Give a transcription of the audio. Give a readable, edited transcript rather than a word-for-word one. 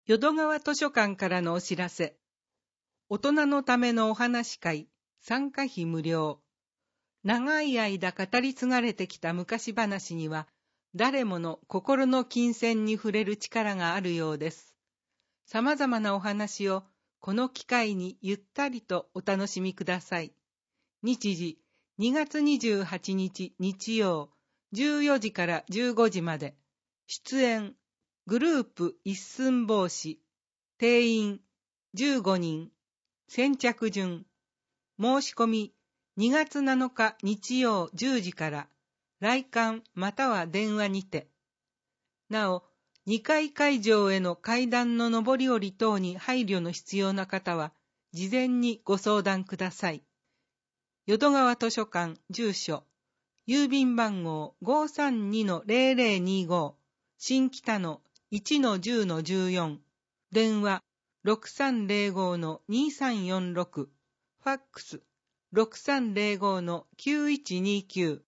淀川図書館からのお知らせ。大人のためのお話会、参加費無料。長い間語り継がれてきた昔話には、誰もの心の金銭に触れる力があるようです。様々なお話をこの機会にゆったりとお楽しみください。日時、2月28日日曜、14時から15時まで。出演、グループ一寸法師、定員15人、先着順、申し込み2月7日日曜10時から、来館または電話にて。なお、2階会場への階段の上り下り等に配慮の必要な方は、事前にご相談ください。淀川図書館住所、郵便番号 532-0025、新北野 1-10-14、電話 6305-2346、ファックス 6305-9129